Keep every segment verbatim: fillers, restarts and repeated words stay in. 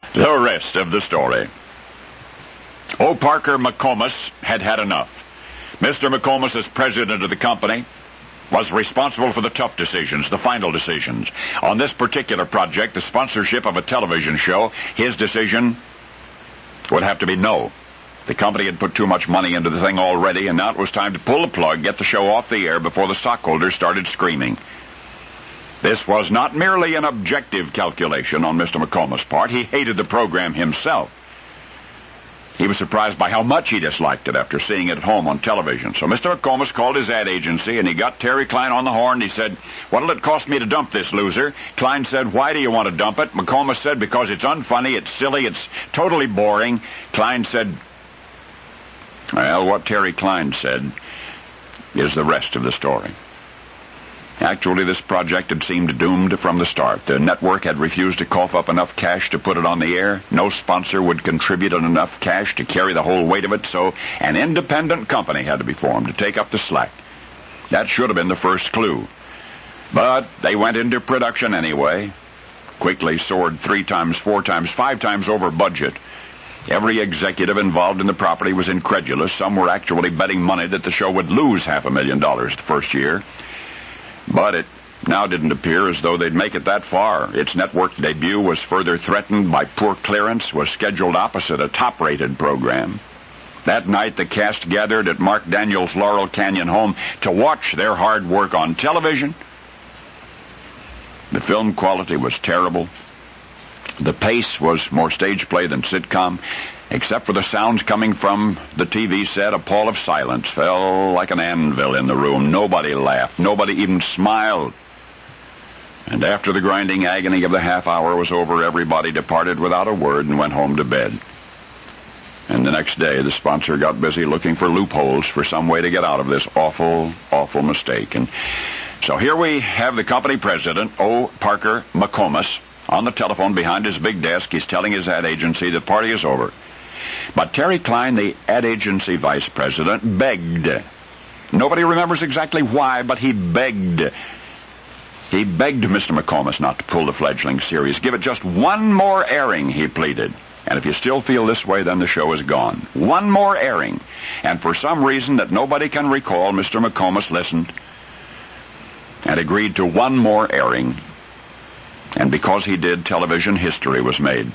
The rest of the story. O. Parker McComas had had enough. Mister McComas, as president of the company, was responsible for the tough decisions, the final decisions. On this particular project, the sponsorship of a television show, his decision would have to be no. The company had put too much money into the thing already, and now it was time to pull the plug, get the show off the air before the stockholders started screaming. This was not merely an objective calculation on Mister McComas' part. He hated the program himself. He was surprised by how much he disliked it after seeing it at home on television. So Mister McComas called his ad agency, and he got Terry Klein on the horn. He said, "What'll it cost me to dump this loser?" Klein said, "Why do you want to dump it?" McComas said, "Because it's unfunny, it's silly, it's totally boring." Klein said, well, what Terry Klein said is the rest of the story. Actually, this project had seemed doomed from the start. The network had refused to cough up enough cash to put it on the air. No sponsor would contribute enough cash to carry the whole weight of it, so an independent company had to be formed to take up the slack. That should have been the first clue. But they went into production anyway. Quickly soared three times, four times, five times over budget. Every executive involved in the property was incredulous. Some were actually betting money that the show would lose half a million dollars the first year. But it now didn't appear as though they'd make it that far. Its network debut was further threatened by poor clearance, was scheduled opposite a top-rated program. That night, the cast gathered at Mark Daniels' Laurel Canyon home to watch their hard work on television. The film quality was terrible. The pace was more stage play than sitcom. Except for the sounds coming from the T V set, a pall of silence fell like an anvil in the room. Nobody laughed. Nobody even smiled. And after the grinding agony of the half hour was over, everybody departed without a word and went home to bed. And the next day, the sponsor got busy looking for loopholes for some way to get out of this awful, awful mistake. And so here we have the company president, O. Parker McComas, on the telephone behind his big desk. He's telling his ad agency the party is over. But Terry Klein, the ad agency vice president, begged. Nobody remembers exactly why, but he begged. He begged Mister McComas not to pull the fledgling series. Give it just one more airing, he pleaded. And if you still feel this way, then the show is gone. One more airing. And for some reason that nobody can recall, Mister McComas listened and agreed to one more airing. And because he did, television history was made.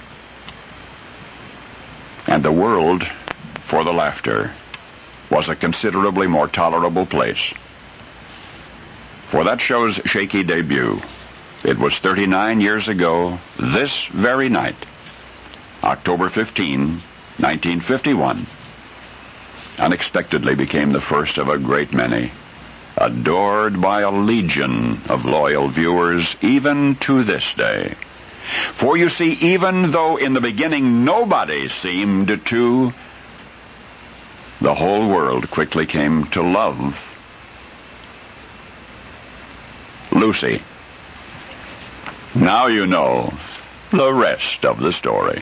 And the world, for the laughter, was a considerably more tolerable place. For that show's shaky debut, it was thirty-nine years ago, this very night, October fifteenth, nineteen fifty-one, unexpectedly became the first of a great many, adored by a legion of loyal viewers even to this day. For you see, even though in the beginning nobody seemed to, the whole world quickly came to love Lucy. Now you know the rest of the story.